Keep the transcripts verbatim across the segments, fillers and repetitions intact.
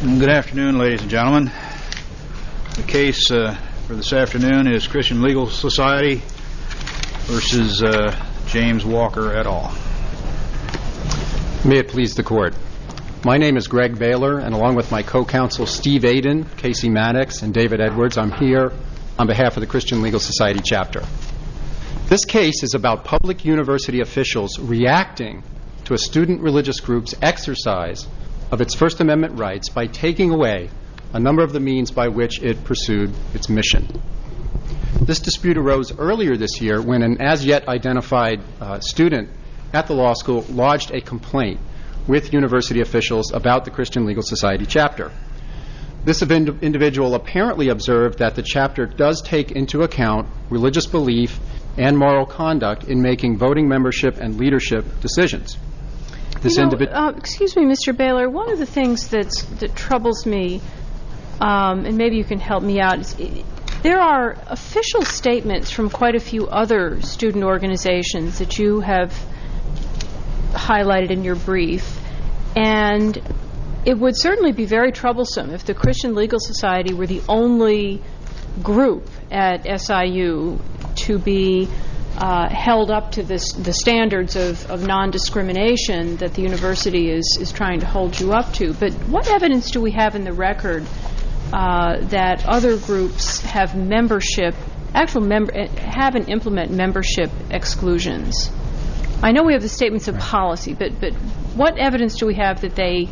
Good afternoon, ladies and gentlemen. The case uh, for this afternoon is Christian Legal Society versus uh, James Walker et al. May it please the Court. My name is Greg Baylor, and along with my co-counsel Steve Aiden, Casey Maddox, and David Edwards, I'm here on behalf of the Christian Legal Society chapter. This case is about public university officials reacting to a student religious group's exercise of its First Amendment rights by taking away a number of the means by which it pursued its mission. This dispute arose earlier this year when an as-yet identified uh, student at the law school lodged a complaint with university officials about the Christian Legal Society chapter. This ind- individual apparently observed that the chapter does take into account religious belief and moral conduct in making voting membership and leadership decisions. This you know, individ- uh, excuse me, Mister Baylor, one of the things that's, that troubles me, um, and maybe you can help me out, is it, there are official statements from quite a few other student organizations that you have highlighted in your brief, and it would certainly be very troublesome if the Christian Legal Society were the only group at S I U to be uh, held up to this, the standards of, of non-discrimination that the university is, is trying to hold you up to. But what evidence do we have in the record uh, that other groups have membership, actual member, have and implement membership exclusions? I know we have the statements of policy, but, but what evidence do we have that they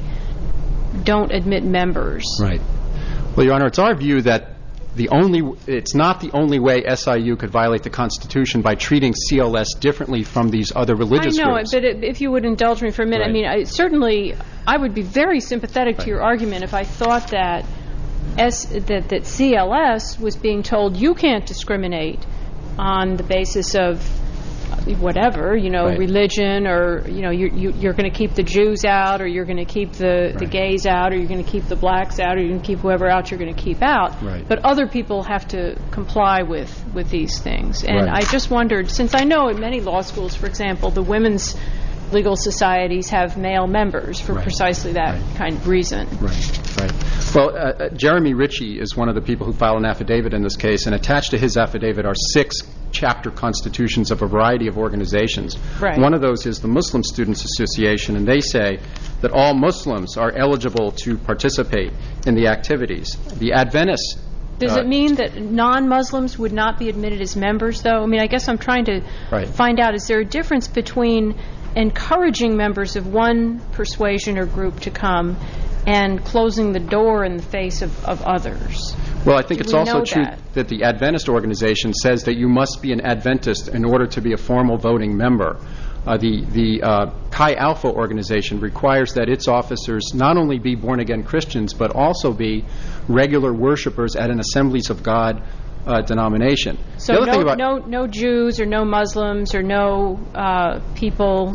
don't admit members? Right. Well, Your Honor, it's our view that the only it's not the only way S I U could violate the Constitution by treating C L S differently from these other religious I know, groups. but it, if you would indulge me for a minute, Right. I mean, I, certainly I would be very sympathetic right. to your argument if I thought that S, that, that C L S was being told you can't discriminate on the basis of whatever, you know, right. religion, or, you know, you're, you, you're going to keep the Jews out, or you're going to keep the, right. the gays out, or you're going to keep the blacks out, or you're going to keep whoever out you're going to keep out. Right. But other people have to comply with, with these things. And right. I just wondered, since I know in many law schools, for example, the women's legal societies have male members for right. precisely that right. kind of reason. Right, right. Well, uh, Jeremy Ritchie is one of the people who filed an affidavit in this case, and attached to his affidavit are six chapter constitutions of a variety of organizations. Right. One of those is the Muslim Students Association, and they say that all Muslims are eligible to participate in the activities. The Adventists Does uh, it mean that non-Muslims would not be admitted as members, though? I mean, I guess I'm trying to right. find out, is there a difference between encouraging members of one persuasion or group to come and closing the door in the face of, of others? Well, I think Do it's we also know true that? that the Adventist organization says that you must be an Adventist in order to be a formal voting member. Uh, the the uh, Chi Alpha organization requires that its officers not only be born-again Christians, but also be regular worshipers at an Assemblies of God uh, denomination. So the other no, thing about no, no Jews or no Muslims or no uh, people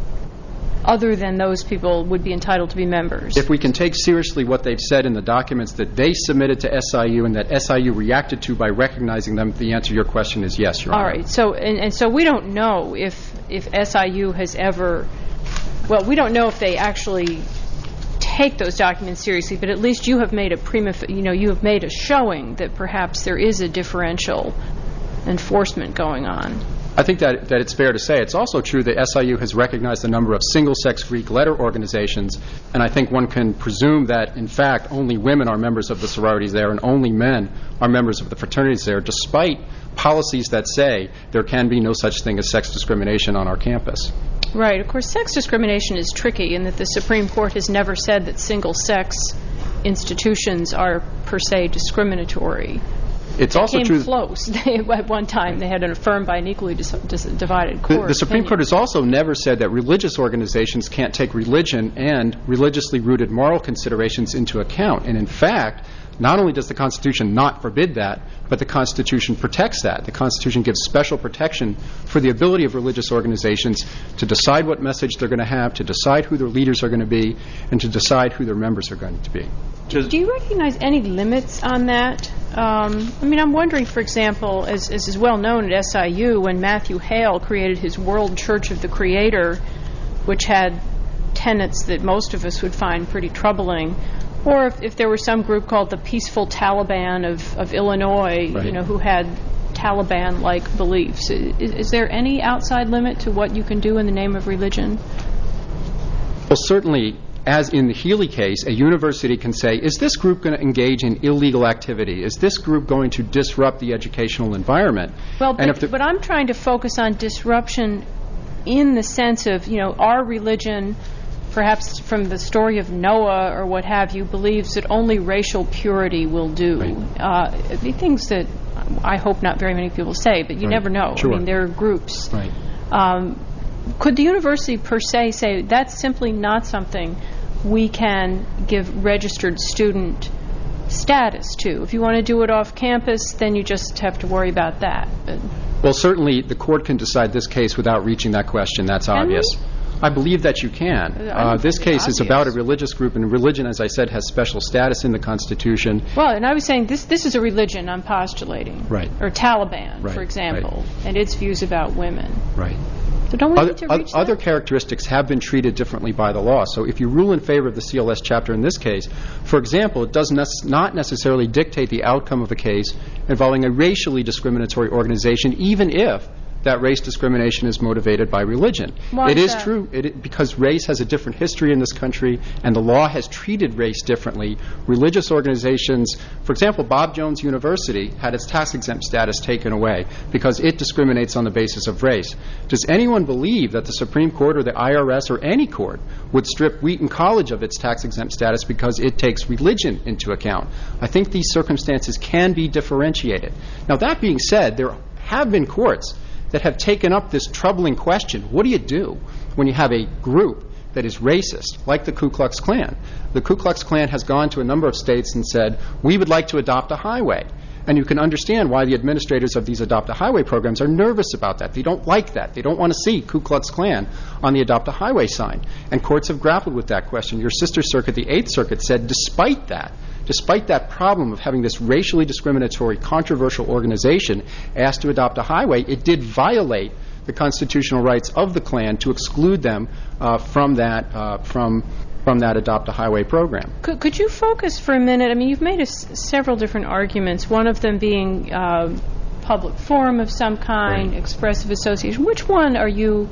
other than those people would be entitled to be members. If we can take seriously what they've said in the documents that they submitted to S I U and that S I U reacted to by recognizing them, the answer to your question is yes, Your All Honor. right. So, and, and so we don't know if if S I U has ever, well, we don't know if they actually take those documents seriously, but at least you have made a prima, you know, you have made a showing that perhaps there is a differential enforcement going on. I think that, that it's fair to say. It's also true that S I U has recognized a number of single-sex Greek letter organizations, and I think one can presume that, in fact, only women are members of the sororities there and only men are members of the fraternities there, despite policies that say there can be no such thing as sex discrimination on our campus. Right. Of course, sex discrimination is tricky in that the Supreme Court has never said that single-sex institutions are per se discriminatory. It's they also came true close. They, at one time, they had an affirmed by an equally dis- dis- divided court. The, the Supreme opinion. Court has also never said that religious organizations can't take religion and religiously rooted moral considerations into account. And in fact, not only does the Constitution not forbid that, but the Constitution protects that. The Constitution gives special protection for the ability of religious organizations to decide what message they're going to have, to decide who their leaders are going to be, and to decide who their members are going to be. Do, do you recognize any limits on that? Um, I mean, I'm wondering, for example, as, as is well known at S I U, when Matthew Hale created his World Church of the Creator, which had tenets that most of us would find pretty troubling, Or if, if there were some group called the Peaceful Taliban of, of Illinois, Right. you know, who had Taliban-like beliefs. Is, is there any outside limit to what you can do in the name of religion? Well, certainly, as in the Healy case, a university can say, is this group going to engage in illegal activity? Is this group going to disrupt the educational environment? Well, and but, if the, but I'm trying to focus on disruption in the sense of, you know, our religion, perhaps from the story of Noah or what have you, believes that only racial purity will do. Right. Uh, the things that I hope not very many people say, but you Right. never know. Sure. I mean, there are groups. Right. Um, could the university per se say that's simply not something we can give registered student status to? If you want to do it off campus, then you just have to worry about that. But Well, certainly the court can decide this case without reaching that question. That's Can obvious. we? I believe that you can. I don't Uh, this think it's case is obvious. about a religious group, and religion, as I said, has special status in the Constitution. Well, and I was saying this this is a religion I'm postulating. Right. Or Taliban, Right, for example, and its views about women. Right. So don't we Other, need to oth- reach other that? characteristics have been treated differently by the law. So if you rule in favor of the C L S chapter in this case, for example, it does nec- not necessarily dictate the outcome of a case involving a racially discriminatory organization, even if that race discrimination is motivated by religion. Why it is is that? true it, it- because race has a different history in this country, and the law has treated race differently. Religious organizations, for example, Bob Jones University had its tax-exempt status taken away because it discriminates on the basis of race. Does anyone believe that the Supreme Court or the I R S or any court would strip Wheaton College of its tax-exempt status because it takes religion into account? I think these circumstances can be differentiated. Now, that being said, there have been courts that have taken up this troubling question. What do you do when you have a group that is racist, like the Ku Klux Klan? The Ku Klux Klan has gone to a number of states and said, we would like to adopt a highway. And you can understand why the administrators of these Adopt a Highway programs are nervous about that. They don't like that. They don't want to see Ku Klux Klan on the Adopt a Highway sign. And courts have grappled with that question. Your sister circuit, the Eighth Circuit, said despite that, despite that problem of having this racially discriminatory, controversial organization asked to adopt a highway, it did violate the constitutional rights of the Klan to exclude them uh, from that uh, from from that Adopt a Highway program. Could, could you focus for a minute? I mean, you've made a s- several different arguments, one of them being uh, public forum of some kind, Right. expressive association. Which one are you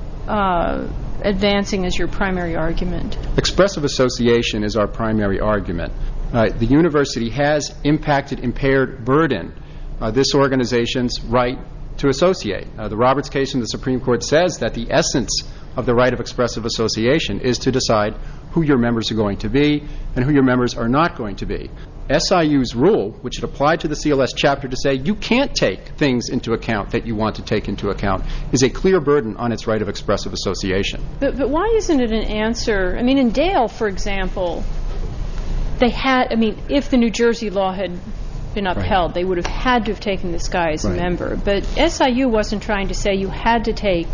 uh, advancing as your primary argument? Expressive association is our primary argument. Uh, the university has impacted, impaired, burden uh, this organization's right to associate. Uh, the Roberts case in the Supreme Court says that the essence of the right of expressive association is to decide who your members are going to be and who your members are not going to be. S I U's rule, which it applied to the C L S chapter to say you can't take things into account that you want to take into account, is a clear burden on its right of expressive association. But, but why isn't it an answer? I mean, in Dale, for example, they had, I mean, if the New Jersey law had been upheld, Right. they would have had to have taken this guy as Right. a member. But S I U wasn't trying to say you had to take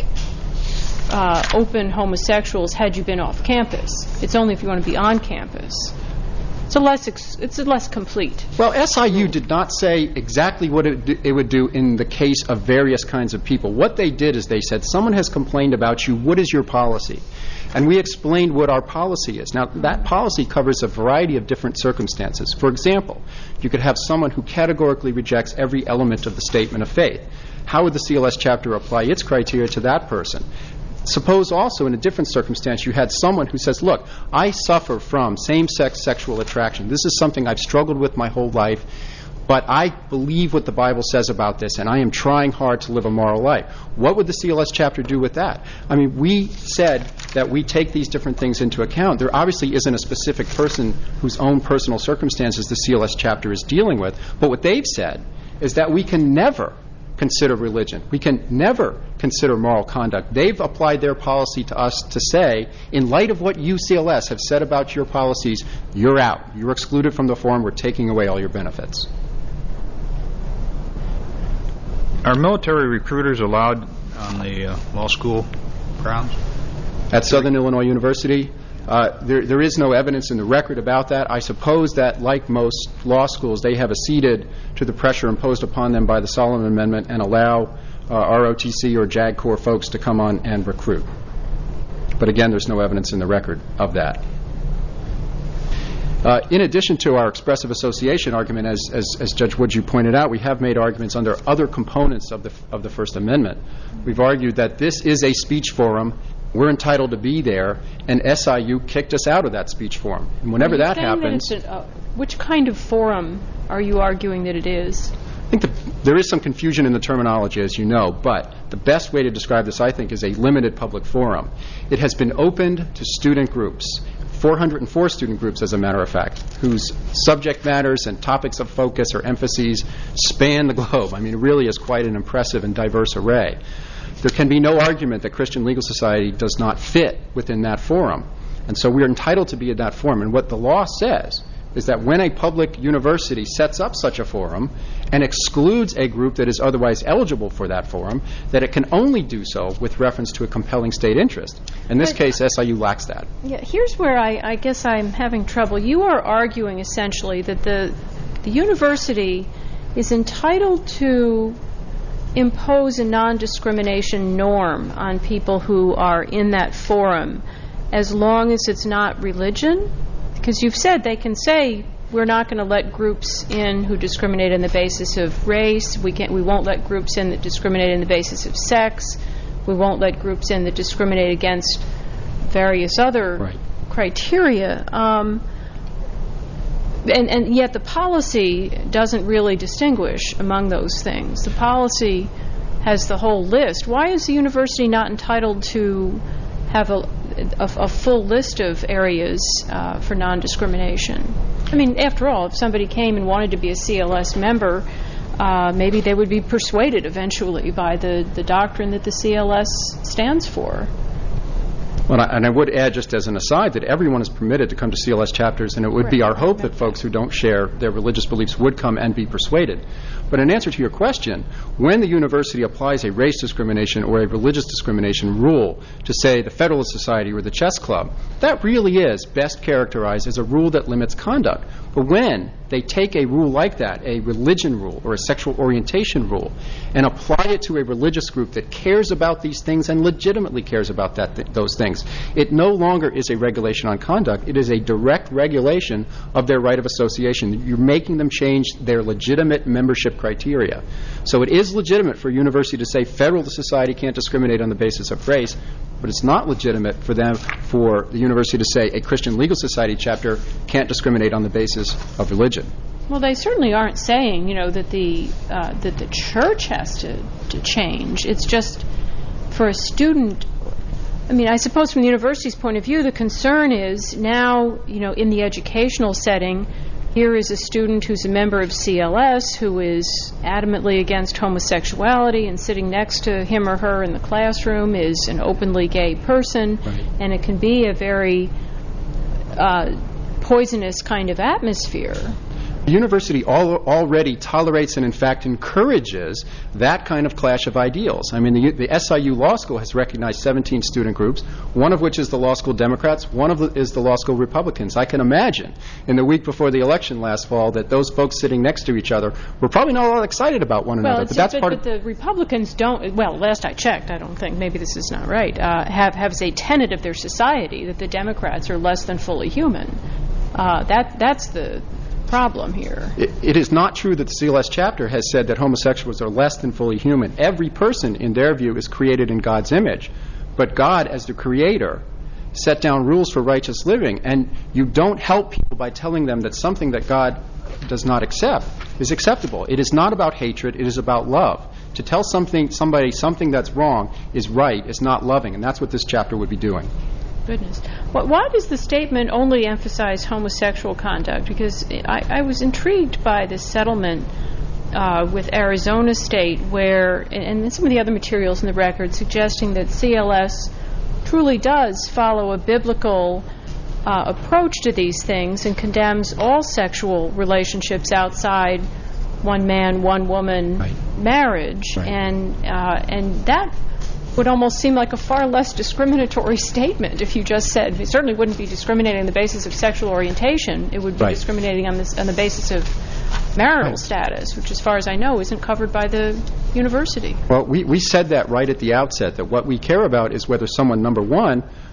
uh, open homosexuals had you been off campus. It's only if you want to be on campus. It's a less ex- it's a less complete. Well, S I U did not say exactly what it, d- it would do in the case of various kinds of people. What they did is they said, someone has complained about you, what is your policy? And we explained what our policy is. Now, that policy covers a variety of different circumstances. For example, you could have someone who categorically rejects every element of the statement of faith. How would the C L S chapter apply its criteria to that person? Suppose also in a different circumstance you had someone who says, look, I suffer from same-sex sexual attraction. This is something I've struggled with my whole life, but I believe what the Bible says about this, and I am trying hard to live a moral life. What would the C L S chapter do with that? I mean, we said that we take these different things into account. There obviously isn't a specific person whose own personal circumstances the C L S chapter is dealing with, but what they've said is that we can never consider religion. We can never consider moral conduct. They've applied their policy to us to say, in light of what you, C L S, have said about your policies, you're out. You're excluded from the forum. We're taking away all your benefits. Are military recruiters allowed on the uh, law school grounds? At Southern Illinois University, uh, there, there is no evidence in the record about that. I suppose that, like most law schools, they have acceded to the pressure imposed upon them by the Solomon Amendment and allow uh, R O T C or JAG Corps folks to come on and recruit. But again, there's no evidence in the record of that. Uh, in addition to our expressive association argument, as, as, as Judge Wood, you pointed out, we have made arguments under other components of the, of the First Amendment. We've argued that this is a speech forum. We're entitled to be there, and S I U kicked us out of that speech forum. And whenever that happens... That a, uh, which kind of forum are you arguing that it is? I think the, there is some confusion in the terminology, as you know, but the best way to describe this, I think, is a limited public forum. It has been opened to student groups, four hundred four student groups, as a matter of fact, whose subject matters and topics of focus or emphases span the globe. I mean, it really is quite an impressive and diverse array. There can be no argument that Christian Legal Society does not fit within that forum. And so we are entitled to be in that forum. And what the law says is that when a public university sets up such a forum and excludes a group that is otherwise eligible for that forum, that it can only do so with reference to a compelling state interest. In this but, case, S I U lacks that. Yeah, here's where I, I guess I'm having trouble. You are arguing essentially that the, the university is entitled to impose a non-discrimination norm on people who are in that forum as long as it's not religion? Because you've said they can say we're not going to let groups in who discriminate on the basis of race. We can't. We won't let groups in that discriminate on the basis of sex. We won't let groups in that discriminate against various other right. criteria. Um, and, and yet the policy doesn't really distinguish among those things. The policy has the whole list. Why is the university not entitled to have a A, a full list of areas uh, for non-discrimination? I mean, after all, if somebody came and wanted to be a C L S member, uh, maybe they would be persuaded eventually by the, the doctrine that the C L S stands for. Well, and I would add, just as an aside, that everyone is permitted to come to C L S chapters, and it would right. be our hope that folks who don't share their religious beliefs would come and be persuaded. But in answer to your question, when the university applies a race discrimination or a religious discrimination rule to, say, the Federalist Society or the chess club, that really is best characterized as a rule that limits conduct. But when they take a rule like that, a religion rule or a sexual orientation rule, and apply it to a religious group that cares about these things and legitimately cares about that th- those things, it no longer is a regulation on conduct. It is a direct regulation of their right of association. You're making them change their legitimate membership criteria. So it is legitimate for a university to say Federalist Society can't discriminate on the basis of race, but it's not legitimate for them, for the university to say a Christian Legal Society chapter can't discriminate on the basis of religion. Well, they certainly aren't saying, you know, that the uh, that the church has to, to change. It's just for a student. I mean, I suppose from the university's point of view, the concern is now, you know, in the educational setting, here is a student who's a member of C L S who is adamantly against homosexuality, and sitting next to him or her in the classroom is an openly gay person, right. and it can be a very uh, poisonous kind of atmosphere. The university al- already tolerates and, in fact, encourages that kind of clash of ideals. I mean, the, the S I U Law School has recognized seventeen student groups, one of which is the Law School Democrats, one of the, is the Law School Republicans. I can imagine in the week before the election last fall that those folks sitting next to each other were probably not all excited about one well, another. But that's but, part but of the Republicans don't, well, last I checked, I don't think, maybe this is not right, uh, have, have as a tenet of their society that the Democrats are less than fully human. Uh, that that's the problem here. It, it is not true that the C L S chapter has said that homosexuals are less than fully human. Every person, in their view, is created in God's image. But God, as the creator, set down rules for righteous living, and you don't help people by telling them that something that God does not accept is acceptable. It is not about hatred. It is about love. To tell something, somebody something that's wrong is right is not loving, and that's what this chapter would be doing. Goodness. Why does the statement only emphasize homosexual conduct? Because I, I was intrigued by this settlement uh, with Arizona State where, and, and some of the other materials in the record suggesting that C L S truly does follow a biblical uh, approach to these things and condemns all sexual relationships outside one man, one woman right. marriage. Right. And, uh, and that would almost seem like a far less discriminatory statement if you just said it certainly wouldn't be discriminating on the basis of sexual orientation. It would be right. discriminating on, this, on the basis of marital right. status, which, as far as I know, isn't covered by the university. Well, we, we said that right at the outset, that what we care about is whether someone, number one,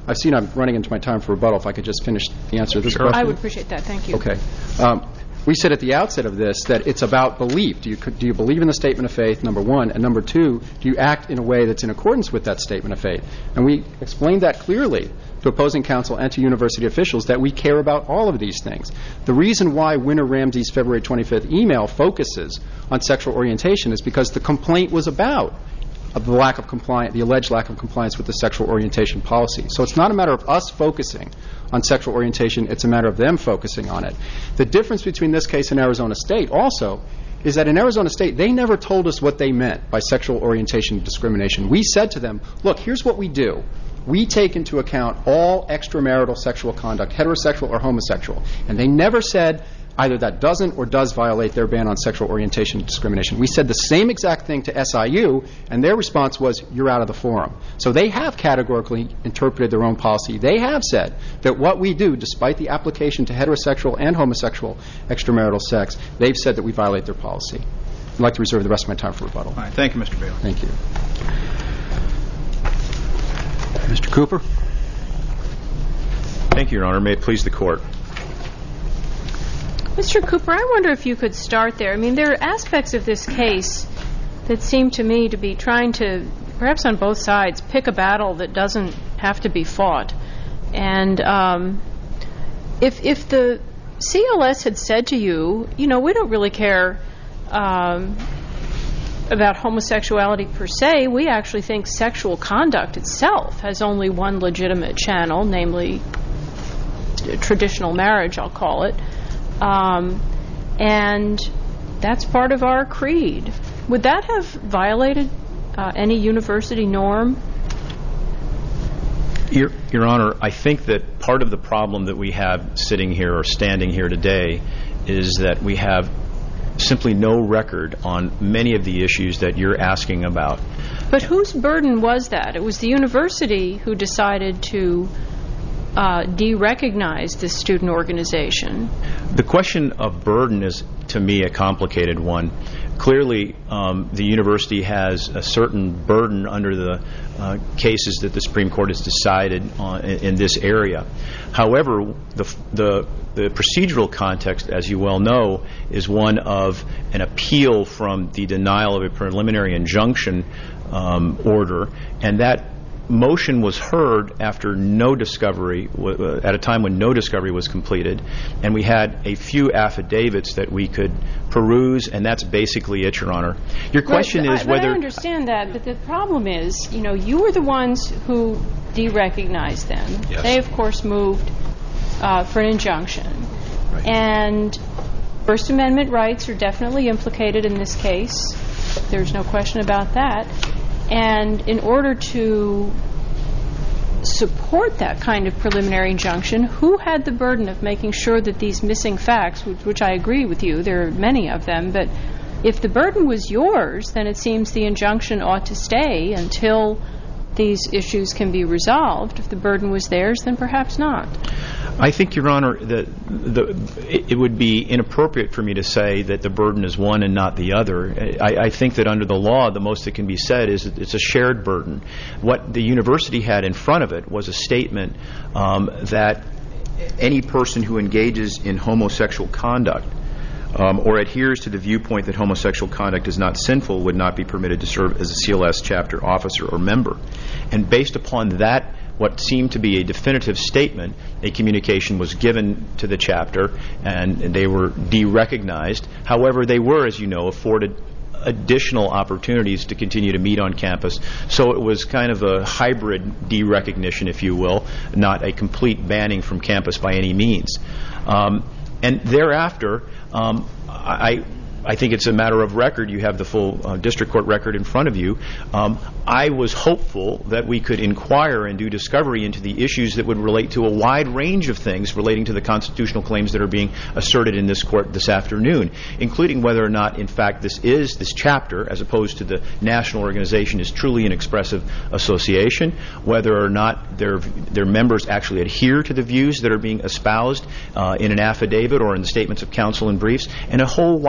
I've seen I'm running into my time for rebuttal. If I could just finish the answer to this question. I would appreciate that. Thank you. Okay. Um, we said at the outset of this that it's about belief. Do you, do you believe in the statement of faith, number one? And number two, do you act in a way that's in accordance with that statement of faith? And we explained that clearly to opposing counsel and to university officials that we care about all of these things. The reason why Winter Ramsey's February twenty-fifth email focuses on sexual orientation is because the complaint was about the lack of compliance, the alleged lack of compliance with the sexual orientation policy. So it's not a matter of us focusing on sexual orientation, it's a matter of them focusing on it. The difference between this case and Arizona State also is that in Arizona State, they never told us what they meant by sexual orientation discrimination. We said to them, look, here's what we do. We take into account all extramarital sexual conduct, heterosexual or homosexual. And they never said either that doesn't or does violate their ban on sexual orientation discrimination. We said the same exact thing to S I U, and their response was, you're out of the forum. So they have categorically interpreted their own policy. They have said that what we do, despite the application to heterosexual and homosexual extramarital sex, they've said that we violate their policy. I'd like to reserve the rest of my time for rebuttal. All right. Thank you, Mister Bailey. Thank you. Mister Cooper. Thank you, Your Honor. May it please the Court. Mister Cooper, I wonder if you could start there. I mean, there are aspects of this case that seem to me to be trying to, perhaps on both sides, pick a battle that doesn't have to be fought. And um, if if the C L S had said to you, you know, we don't really care um, about homosexuality per se, we actually think sexual conduct itself has only one legitimate channel, namely traditional marriage, I'll call it. Um, and that's part of our creed. Would that have violated uh, any university norm? Your, Your Honor, I think that part of the problem that we have sitting here or standing here today is that we have simply no record on many of the issues that you're asking about. But whose burden was that? It was the university who decided to uh, de-recognize this student organization. The question of burden is, to me, a complicated one. Clearly, um, the university has a certain burden under the uh, cases that the Supreme Court has decided on in, in this area. However, the, the the procedural context, as you well know, is one of an appeal from the denial of a preliminary injunction um, order, and that motion was heard after no discovery, w- at a time when no discovery was completed, and we had a few affidavits that we could peruse, and that's basically it, Your Honor. Your question but, is I, whether... I understand that, but the problem is, you know, you were the ones who de-recognized them. Yes. They, of course, moved uh, for an injunction. Right. And First Amendment rights are definitely implicated in this case. There's no question about that. And in order to support that kind of preliminary injunction, who had the burden of making sure that these missing facts, which, which I agree with you, there are many of them, but if the burden was yours, then it seems the injunction ought to stay until these issues can be resolved. If the burden was theirs, then perhaps not. I think, Your Honor, that the, it, it would be inappropriate for me to say that the burden is one and not the other. I, I think that under the law, the most that can be said is that it's a shared burden. What the university had in front of it was a statement um, that any person who engages in homosexual conduct Um, or adheres to the viewpoint that homosexual conduct is not sinful would not be permitted to serve as a C L S chapter officer or member. And based upon that, what seemed to be a definitive statement, a communication was given to the chapter, and, and they were de-recognized. However, they were, as you know, afforded additional opportunities to continue to meet on campus. So it was kind of a hybrid de-recognition, if you will, not a complete banning from campus by any means. Um, And thereafter, um, I, I think it's a matter of record. You have the full uh, district court record in front of you. Um, I was hopeful that we could inquire and do discovery into the issues that would relate to a wide range of things relating to the constitutional claims that are being asserted in this court this afternoon, including whether or not, in fact, this is, this chapter, as opposed to the national organization, is truly an expressive association, whether or not their, their members actually adhere to the views that are being espoused uh, in an affidavit or in the statements of counsel and briefs, and a whole wide range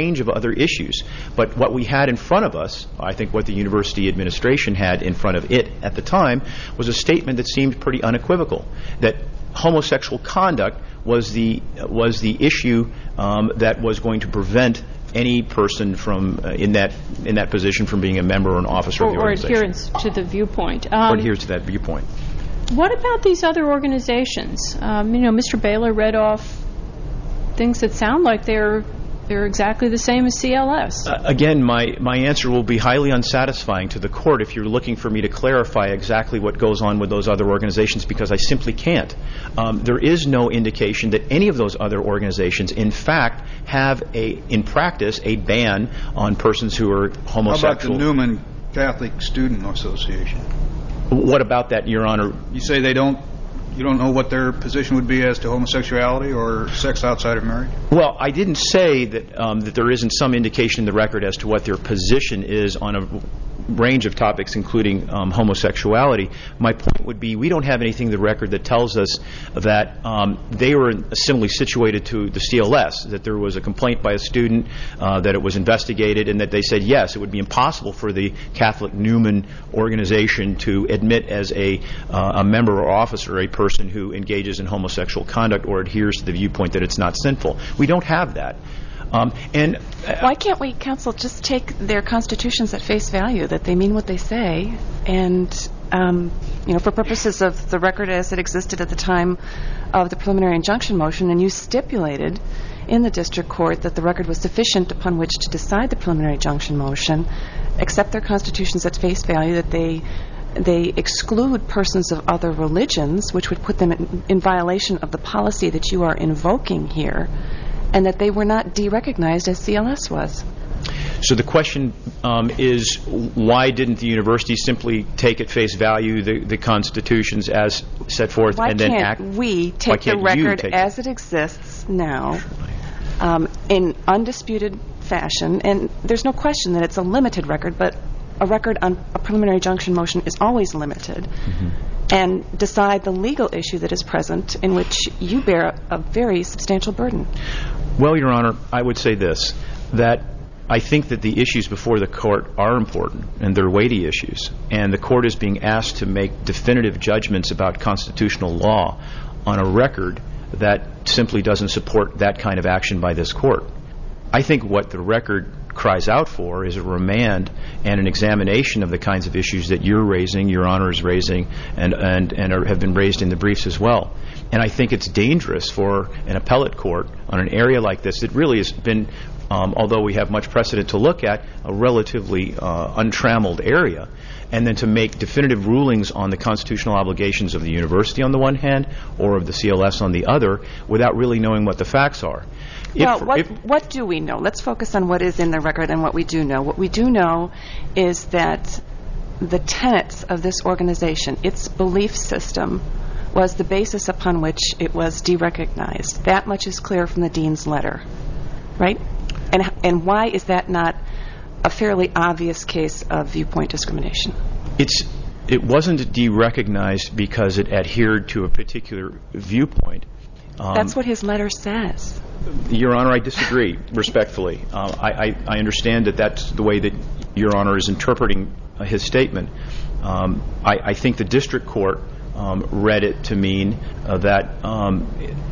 range of other issues. But what we had in front of us, I think what the university administration had in front of it at the time, was a statement that seemed pretty unequivocal, that homosexual conduct was the was the issue um, that was going to prevent any person from uh, in that in that position from being a member or an officer or, of the or organization. adherence to the viewpoint. Um, or adherence to that viewpoint. What about these other organizations? Um, you know, Mister Baylor read off things that sound like they're they're exactly the same as C L S. Uh, again, my, my answer will be highly unsatisfying to the court if you're looking for me to clarify exactly what goes on with those other organizations, because I simply can't. Um, there is no indication that any of those other organizations, in fact, have a in practice a ban on persons who are homosexual. How about the Newman Catholic Student Association? What about that, Your Honor? You say they don't. You don't know what their position would be as to homosexuality or sex outside of marriage? Well, I didn't say that um, that there isn't some indication in the record as to what their position is on a range of topics, including um, homosexuality. My point would be we don't have anything in the record that tells us that um, they were similarly situated to the C L S, that there was a complaint by a student, uh, that it was investigated, and that they said, yes, it would be impossible for the Catholic Newman organization to admit as a, uh, a member or officer a person who engages in homosexual conduct or adheres to the viewpoint that it's not sinful. We don't have that. Um, and uh, why can't we, counsel, just take their constitutions at face value, that they mean what they say, and um, you know, for purposes of the record as it existed at the time of the preliminary injunction motion, and you stipulated in the district court that the record was sufficient upon which to decide the preliminary injunction motion, accept their constitutions at face value, that they they exclude persons of other religions, which would put them in, in violation of the policy that you are invoking here, and that they were not derecognized as C L S was. So the question um, is, why didn't the university simply take at face value the, the constitutions as set forth why and then can't act? we take the record as it exists now um, in undisputed fashion? And there's no question that it's a limited record, but a record on a preliminary injunction motion is always limited, mm-hmm. and decide the legal issue that is present, in which you bear a, a very substantial burden. Well, Your Honor, I would say this, that I think that the issues before the court are important, and they're weighty issues, and the court is being asked to make definitive judgments about constitutional law on a record that simply doesn't support that kind of action by this court. I think what the record cries out for is a remand and an examination of the kinds of issues that you're raising, Your Honor is raising, and, and, and are, have been raised in the briefs as well. And I think it's dangerous for an appellate court on an area like this that really has been, um, although we have much precedent to look at, a relatively uh, untrammeled area, and then to make definitive rulings on the constitutional obligations of the university on the one hand or of the C L S on the other without really knowing what the facts are. Well, if, what, if, what do we know? Let's focus on what is in the record and what we do know. What we do know is that the tenets of this organization, its belief system, was the basis upon which it was derecognized. That much is clear from the dean's letter, right? And and why is that not a fairly obvious case of viewpoint discrimination? It's it wasn't derecognized because it adhered to a particular viewpoint. Um, That's what his letter says. Your Honor, I disagree, respectfully. Uh, I, I, I understand that that's the way that Your Honor is interpreting uh, his statement. Um, I, I think the district court um, read it to mean uh, that um,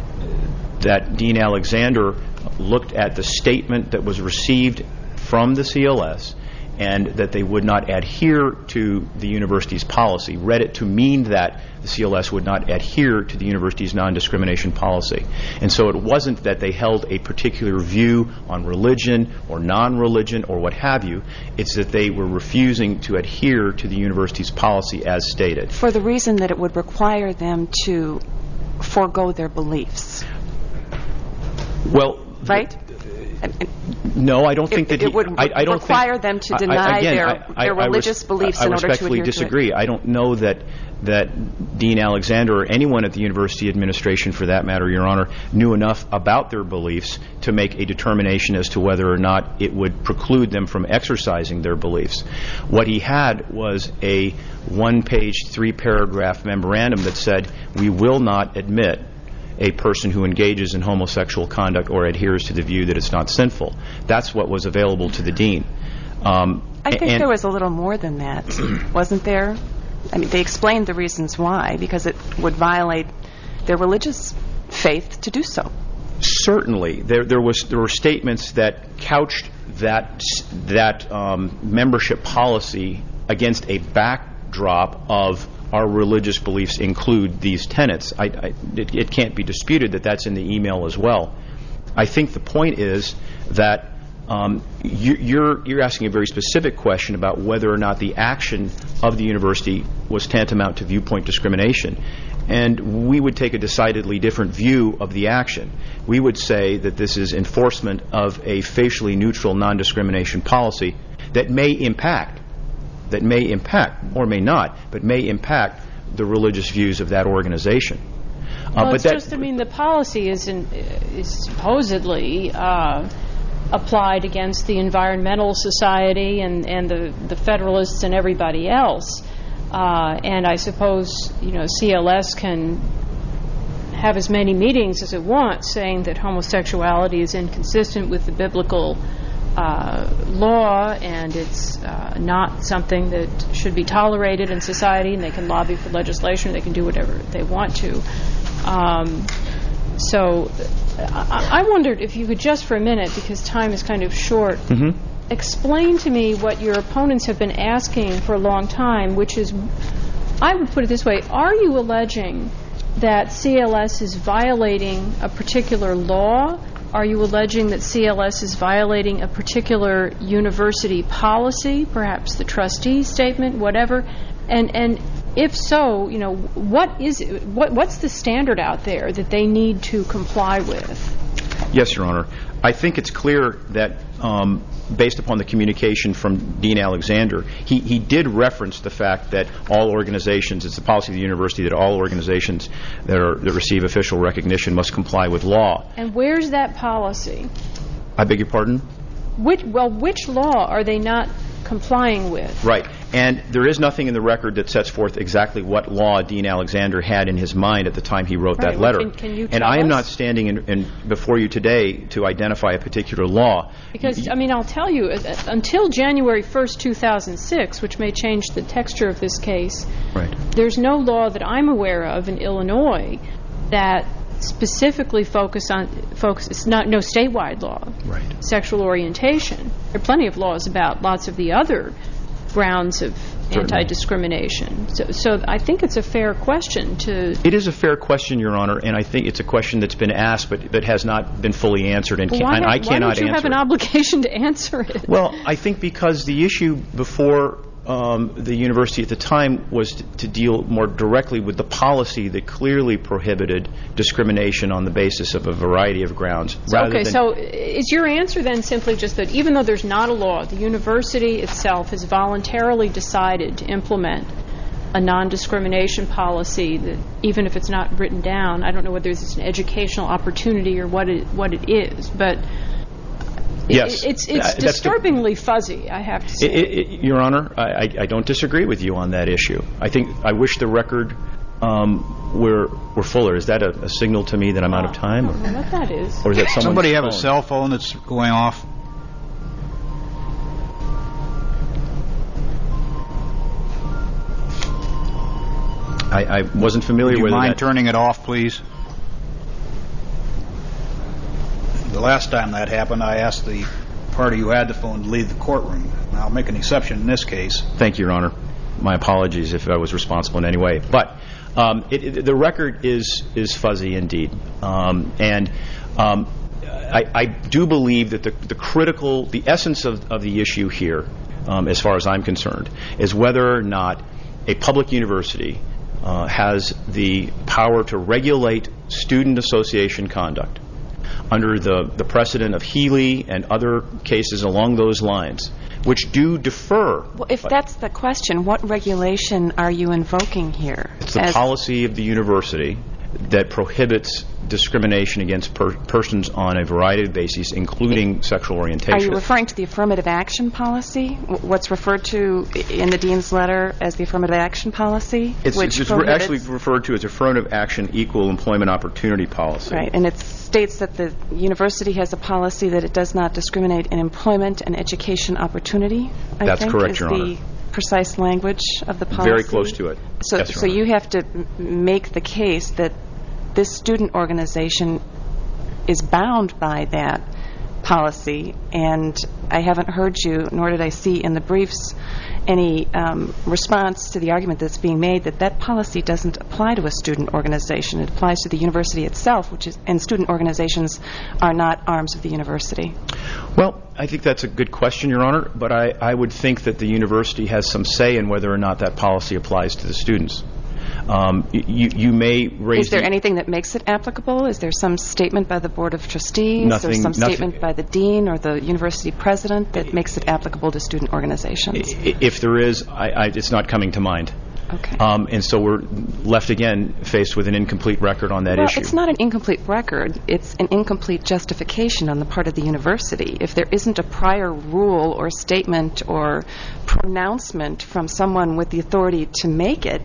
that Dean Alexander looked at the statement that was received from the C L S and that they would not adhere to the university's policy, read it to mean that the C L S would not adhere to the university's non-discrimination policy. And so it wasn't that they held a particular view on religion or non-religion or what have you. It's that they were refusing to adhere to the university's policy as stated. For the reason that it would require them to forego their beliefs. Well, right? No, I don't think it, that he, it would I, I don't require think, them to deny I, again, their, I, their I, religious I beliefs I in order to adhere respectfully disagree. to it. I don't know that that Dean Alexander or anyone at the university administration, for that matter, Your Honor, knew enough about their beliefs to make a determination as to whether or not it would preclude them from exercising their beliefs. What he had was a one-page, three-paragraph memorandum that said, we will not admit a person who engages in homosexual conduct or adheres to the view that it's not sinful. That's what was available to the dean. Um, I think and there was a little more than that, wasn't there? I mean, they explained the reasons why, because it would violate their religious faith to do so. Certainly, there there was there were statements that couched that that um, membership policy against a backdrop of our religious beliefs include these tenets. I, I, it, it can't be disputed that that's in the email as well. I think the point is that um, you, you're you're asking a very specific question about whether or not the action of the university was tantamount to viewpoint discrimination. And we would take a decidedly different view of the action. We would say that this is enforcement of a facially neutral non-discrimination policy that may impact, that may impact, or may not, but may impact the religious views of that organization. Uh, well, but it's that, just, I mean, the policy is, in, is supposedly uh, applied against the Environmental Society and, and the, the Federalists and everybody else. Uh, and I suppose, you know, C L S can have as many meetings as it wants saying that homosexuality is inconsistent with the biblical uh, law and it's uh, not something that should be tolerated in society, and they can lobby for legislation, they can do whatever they want to. Um, so I, I wondered if you could just for a minute, because time is kind of short, mm-hmm. explain to me what your opponents have been asking for a long time, which is, I would put it this way, are you alleging that C L S is violating a particular law? Are you alleging that C L S is violating a particular university policy, perhaps the trustee statement, whatever? And and if so, you know, what is it, what what's the standard out there that they need to comply with? Yes, Your Honor. I think it's clear that um, based upon the communication from Dean Alexander, he, he did reference the fact that all organizations, it's the policy of the university that all organizations that, are, that receive official recognition must comply with law. And where's that policy? I beg your pardon? Which, well, which law are they not complying with? Right. And there is nothing in the record that sets forth exactly what law Dean Alexander had in his mind at the time he wrote right. that letter. Can, can you tell and I am us? not standing in, in before you today to identify a particular law. Because, I mean, I'll tell you, uh, until January first, two thousand six, which may change the texture of this case, right. there's no law that I'm aware of in Illinois that specifically focus on focuses not no statewide law, right. sexual orientation. There are plenty of laws about lots of the other grounds of Certainly. anti-discrimination. So, so I think it's a fair question to... It is a fair question, Your Honor, and I think it's a question that's been asked but, but has not been fully answered, and, well, can, why and have, I cannot answer Why don't you have an it. obligation to answer it? Well, I think because the issue before um, the university at the time was to, to deal more directly with the policy that clearly prohibited discrimination on the basis of a variety of grounds. So, rather okay, than so is your answer then simply just that even though there's not a law, the university itself has voluntarily decided to implement a non-discrimination policy that even if it's not written down, I don't know whether it's an educational opportunity or what it, what it is, but yes, it, it's, it's uh, disturbingly the, fuzzy, I have to say. It, it, Your Honor, I, I don't disagree with you on that issue. I think I wish the record um, were were fuller. Is that a, a signal to me that I'm out of time? I don't know what that is. Or is that someone's Somebody have phone? a cell phone that's going off? I, I wasn't familiar Would you with mind that. turning it off, please? The last time that happened, I asked the party who had the phone to leave the courtroom. Now, I'll make an exception in this case. Thank you, Your Honor. My apologies if I was responsible in any way. But um, it, it, the record is is fuzzy indeed, um, and um, I, I do believe that the, the critical, the essence of, of the issue here, um, as far as I'm concerned, is whether or not a public university uh, has the power to regulate student association conduct under the, the precedent of Healy and other cases along those lines, which do defer. Well, if that's the question, what regulation are you invoking here? It's the As policy of the university that prohibits discrimination against per- persons on a variety of bases, including sexual orientation. Are you referring to the affirmative action policy, w- what's referred to in the dean's letter as the affirmative action policy? It's, which it's prohibits, actually referred to as affirmative action equal employment opportunity policy. Right, and it states that the university has a policy that it does not discriminate in employment and education opportunity, I That's think, correct, is Your the Honor. precise language of the policy. Very close to it. So, Yes, Your so Honor. you have to m- make the case that this student organization is bound by that policy, and I haven't heard you, nor did I see in the briefs any um, response to the argument that's being made that that policy doesn't apply to a student organization. It applies to the university itself, which is, and student organizations are not arms of the university. Well, I think that's a good question, Your Honor, but I, I would think that the university has some say in whether or not that policy applies to the students. Um, you, you may raise... Is there the, anything that makes it applicable? Is there some statement by the Board of Trustees Nothing- or some nothing- statement by the dean or the university president that makes it applicable to student organizations? i- If there is, I, I, it's not coming to mind. Okay. Um, and so we're left again faced with an incomplete record on that Well, issue. it's not an incomplete record. It's an incomplete justification on the part of the university. If there isn't a prior rule or statement or pronouncement from someone with the authority to make it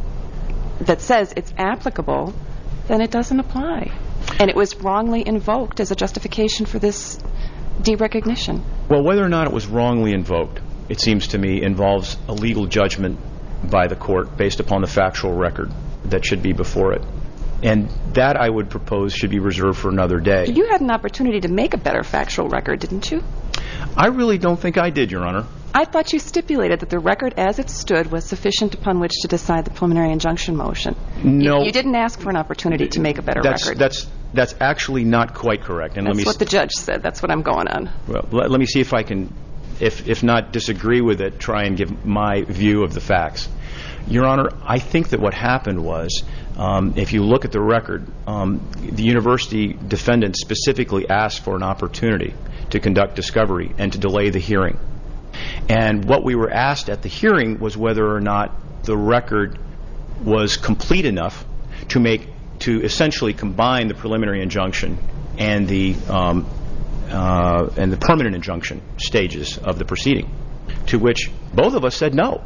that says it's applicable, then it doesn't apply. And it was wrongly invoked as a justification for this derecognition. Well, whether or not it was wrongly invoked, it seems to me, involves a legal judgment by the court based upon the factual record that should be before it. And that, I would propose, should be reserved for another day. You had an opportunity to make a better factual record, didn't you? I really don't think I did, Your Honor. I thought you stipulated that the record as it stood was sufficient upon which to decide the preliminary injunction motion. No. You, you didn't ask for an opportunity to make a better That's, record. that's, that's actually not quite correct. And That's let me what the judge said. That's what I'm going on. Well, let, let me see if I can, if, if not disagree with it, try and give my view of the facts. Your Honor, I think that what happened was, um, if you look at the record, um, the university defendant specifically asked for an opportunity to conduct discovery and to delay the hearing. And what we were asked at the hearing was whether or not the record was complete enough to make, to essentially combine the preliminary injunction and the um, uh, and the permanent injunction stages of the proceeding, to which both of us said no.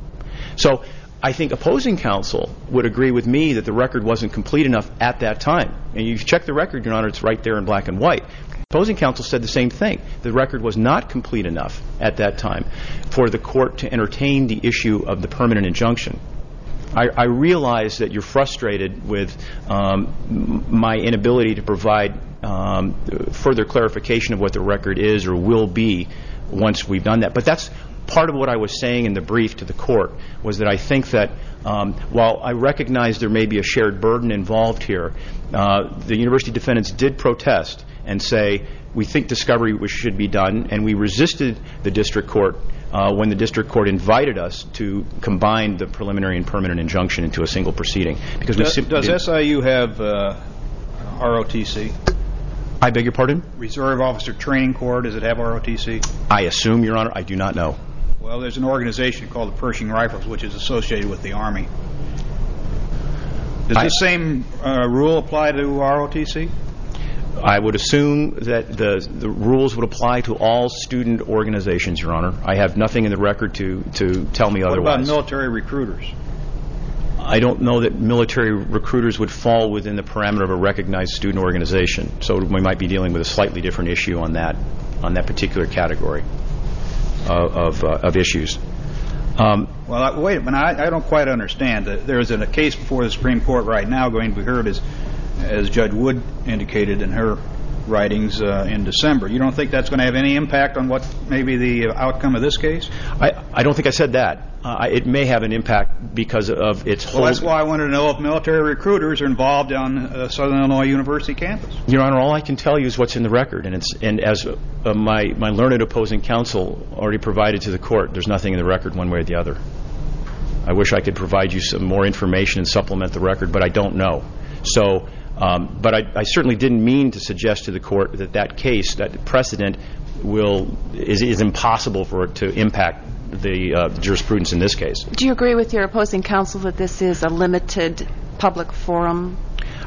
So I think opposing counsel would agree with me that the record wasn't complete enough at that time. And you check the record, Your Honor, it's right there in black and white. Opposing counsel said the same thing. The record was not complete enough at that time for the court to entertain the issue of the permanent injunction. I, I realize that you're frustrated with um, m- my inability to provide um, further clarification of what the record is or will be once we've done that. But that's part of what I was saying in the brief to the court, was that I think that um, while I recognize there may be a shared burden involved here, uh, the university defendants did protest and say, we think discovery should be done, and we resisted the district court uh, when the district court invited us to combine the preliminary and permanent injunction into a single proceeding. Because we Does, simply does didn't- S I U have uh, R O T C? I beg your pardon? Reserve Officer Training Corps, does it have R O T C? I assume, Your Honor, I do not know. Well, there's an organization called the Pershing Rifles, which is associated with the Army. Does I- the same uh, rule apply to R O T C? I would assume that the the rules would apply to all student organizations, Your Honor. I have nothing in the record to, to tell me What otherwise. about military recruiters? I don't know that military recruiters would fall within the parameter of a recognized student organization, so we might be dealing with a slightly different issue on that on that particular category of of, uh, of issues. Um, Well, I, wait a minute. I, I don't quite understand. Uh, There is a case before the Supreme Court right now going to be heard, as, as Judge Wood indicated in her writings uh, in December. You don't think that's going to have any impact on what may be the outcome of this case? I, I don't think I said that. Uh, it may have an impact because of its whole... Well, that's why I wanted to know if military recruiters are involved on uh, Southern Illinois University campus. Your Honor, all I can tell you is what's in the record, and it's and as uh, my my learned opposing counsel already provided to the court, there's nothing in the record one way or the other. I wish I could provide you some more information and supplement the record, but I don't know. So, um, but I, I certainly didn't mean to suggest to the court that that case, that precedent, will is is impossible for it to impact the uh, jurisprudence in this case. Do you agree with your opposing counsel that this is a limited public forum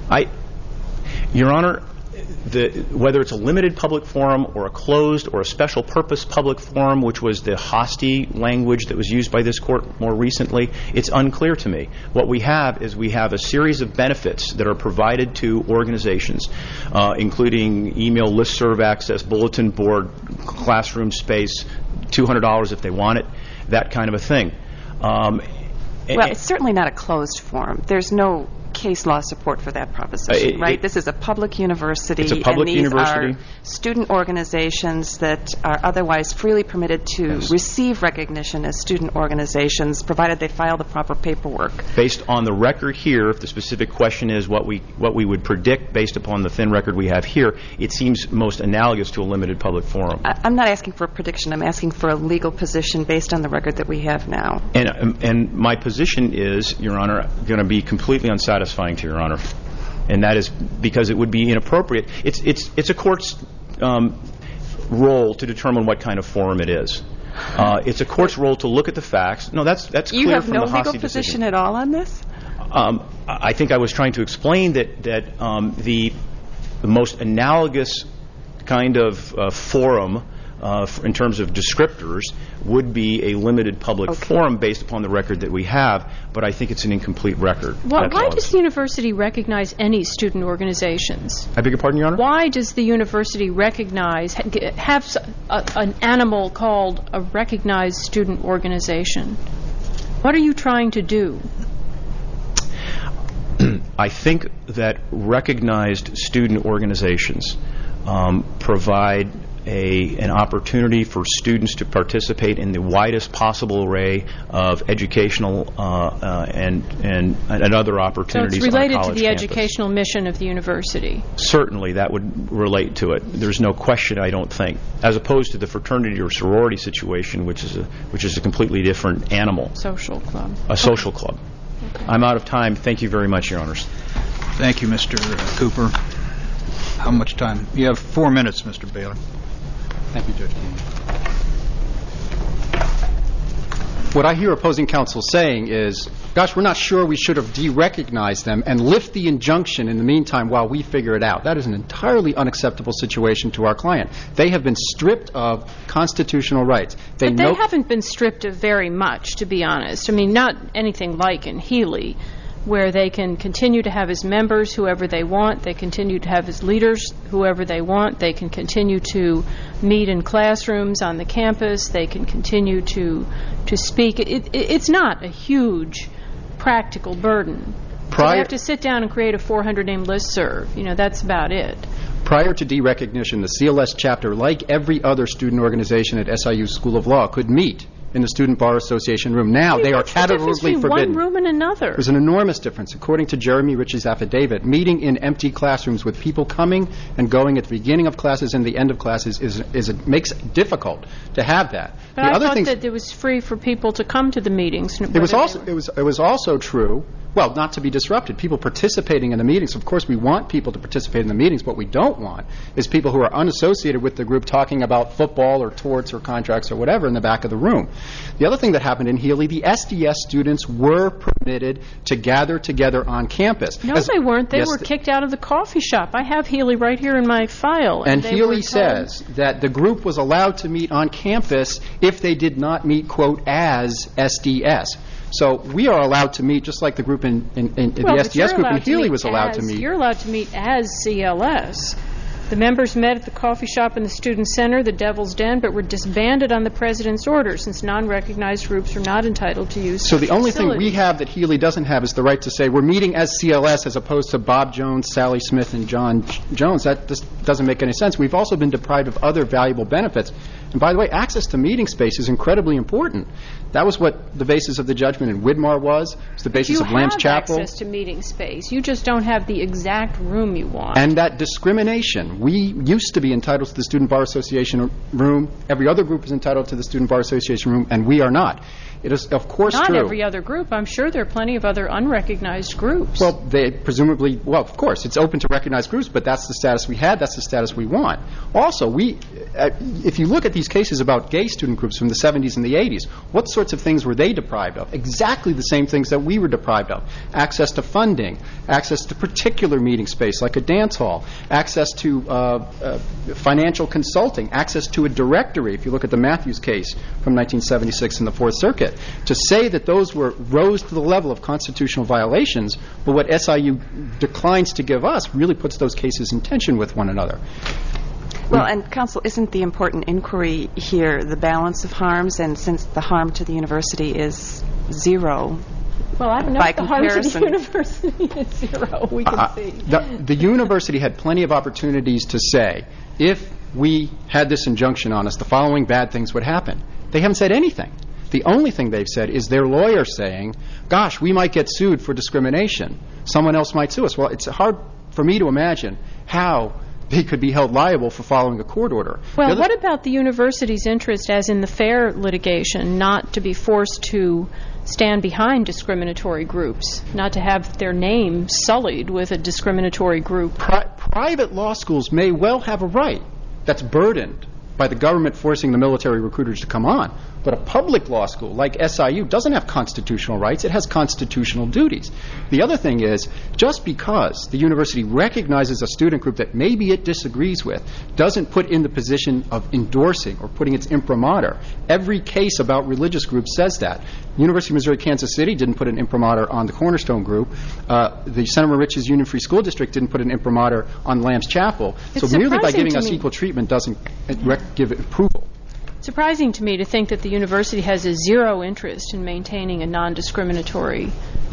I, Your Honor, the, whether it's a limited public forum or a closed or a special purpose public forum, which was the hosty language that was used by this court more recently, it's unclear to me. What we have is we have a series of benefits that are provided to organizations, uh, including email listserv access, bulletin board, classroom space, two hundred dollars if they want it, that kind of a thing. Um, well, it's certainly not a closed forum. There's no case law support for that proposition, uh, it, right? This is a public university, it's a public and these university. are student organizations that are otherwise freely permitted to yes. receive recognition as student organizations, provided they file the proper paperwork. Based on the record here, if the specific question is what we what we would predict based upon the thin record we have here, it seems most analogous to a limited public forum. I, I'm not asking for a prediction. I'm asking for a legal position based on the record that we have now. And um, and my position is, Your Honor, going to be completely unsatisfying. Satisfying to Your Honor, and that is because it would be inappropriate. It's it's it's a court's um, role to determine what kind of forum it is. Uh, it's a court's role to look at the facts. No, that's that's you clear have from no the legal Hosty position decision. at all on this. Um, I think I was trying to explain that that um, the the most analogous kind of uh, forum. Uh, in terms of descriptors, would be a limited public okay. forum based upon the record that we have, but I think it's an incomplete record. Well, why does the university recognize any student organizations? I beg your pardon, Your Honor? Why does the university recognize, have a, an animal called a recognized student organization? What are you trying to do? I think that recognized student organizations um, provide A, an opportunity for students to participate in the widest possible array of educational uh, uh, and, and and other opportunities. So it's related on a to college the campus. educational mission of the university. Certainly, that would relate to it. There's no question, I don't think, as opposed to the fraternity or sorority situation, which is a which is a completely different animal. Social club. A social okay. club. Okay. I'm out of time. Thank you very much, Your Honors. Thank you, Mister Cooper. How much time? You have four minutes, Mister Baylor. Thank you, Judge Keenan. What I hear opposing counsel saying is, gosh, we're not sure we should have de-recognized them and lift the injunction in the meantime while we figure it out. That is an entirely unacceptable situation to our client. They have been stripped of constitutional rights. They but they know haven't been stripped of very much, to be honest. I mean, not anything like in Healy, where they can continue to have as members whoever they want, they continue to have as leaders whoever they want, they can continue to meet in classrooms on the campus, they can continue to to speak. It, it, it's not a huge practical burden. Prior so they have to sit down and create a four hundred name listserv. You know, that's about it. Prior to derecognition, the C L S chapter, like every other student organization at S I U School of Law, could meet in the Student Bar Association room. Now, I mean, they are what's the difference categorically between forbidden. One room and another. There's an enormous difference. According to Jeremy Ritchie's affidavit, meeting in empty classrooms with people coming and going at the beginning of classes and the end of classes is, is it makes it difficult to have that. But the I other thought things, that it was free for people to come to the meetings. It was also it was it was also true. Well, not to be disrupted. People participating in the meetings. Of course, we want people to participate in the meetings. What we don't want is people who are unassociated with the group talking about football or torts or contracts or whatever in the back of the room. The other thing that happened in Healy, the S D S students were permitted to gather together on campus. No, As, they weren't. They yes, were kicked out of the coffee shop. I have Healy right here in my file. And, and Healy says that the group was allowed to meet on campus if they did not meet, quote, as S D S. So we are allowed to meet just like the group in, in, in well, the S D S group, and Healy was allowed as, to meet. You're allowed to meet as C L S. The members met at the coffee shop in the Student Center, the Devil's Den, but were disbanded on the President's order since non-recognized groups are not entitled to use So the only facilities. thing we have that Healy doesn't have is the right to say we're meeting as C L S as opposed to Bob Jones, Sally Smith, and John J- Jones. That just doesn't make any sense. We've also been deprived of other valuable benefits. And by the way, access to meeting space is incredibly important. That was what the basis of the judgment in Widmar was. It's the basis you of Lamb's have Chapel. access to meeting space. You just don't have the exact room you want. And that discrimination discrimination. We used to be entitled to the Student Bar Association room. Every other group is entitled to the Student Bar Association room, and we are not. It is, of course, Not true. Not every other group. I'm sure there are plenty of other unrecognized groups. Well, they presumably, well, of course, it's open to recognized groups, but that's the status we had. That's the status we want. Also, we, uh, if you look at these cases about gay student groups from the seventies and the eighties, what sorts of things were they deprived of? Exactly the same things that we were deprived of. Access to funding, access to particular meeting space like a dance hall, access to uh, uh, financial consulting, access to a directory. If you look at the Matthews case from nineteen seventy-six in the Fourth Circuit, to say that those were rose to the level of constitutional violations, but what S I U declines to give us really puts those cases in tension with one another. Well, and counsel, isn't the important inquiry here the balance of harms? And since the harm to the university is zero, well, I don't know by if the harm to the comparison- university is zero. We can Uh, see. the, the university had plenty of opportunities to say, if we had this injunction on us, the following bad things would happen. They haven't said anything. The only thing they've said is their lawyer saying, gosh, we might get sued for discrimination. Someone else might sue us. Well, it's hard for me to imagine how they could be held liable for following a court order. Well, other- what about the university's interest, as in the FAIR litigation, not to be forced to stand behind discriminatory groups, not to have their name sullied with a discriminatory group? Pri- private law schools may well have a right that's burdened by the government forcing the military recruiters to come on. But a public law school like S I U doesn't have constitutional rights. It has constitutional duties. The other thing is, just because the university recognizes a student group that maybe it disagrees with doesn't put in the position of endorsing or putting its imprimatur. Every case about religious groups says that. University of Missouri Kansas City didn't put an imprimatur on the Cornerstone Group. Uh, the Senator Rich's Union Free School District didn't put an imprimatur on Lamb's Chapel. It's so merely by surprising giving to us me. equal treatment doesn't uh, rec- give it approval. Surprising to me to think that the university has a zero interest in maintaining a non-discriminatory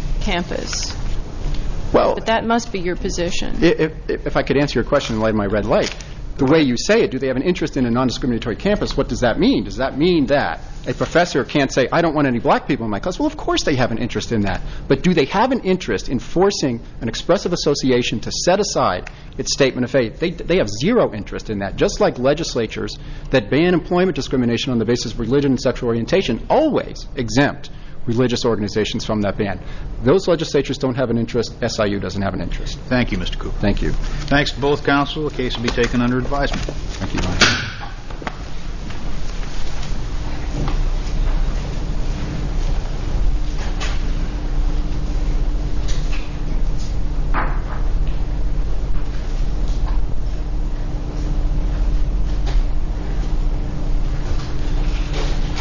campus. Well, But that must be your position. If, if, if I could answer your question in light of my red light, the way you say it, do they have an interest in a non-discriminatory campus? What does that mean? Does that mean that a professor can't say, I don't want any black people in my class? Well, of course they have an interest in that. But do they have an interest in forcing an expressive association to set aside its statement of faith? They, they have zero interest in that, just like legislatures that ban employment discrimination on the basis of religion and sexual orientation always exempt religious organizations from that ban. Those legislatures don't have an interest. S I U doesn't have an interest. Thank you, Mister Cooper. Thank you. Thanks to both counsel. The case will be taken under advisement. Thank you, Your Honor.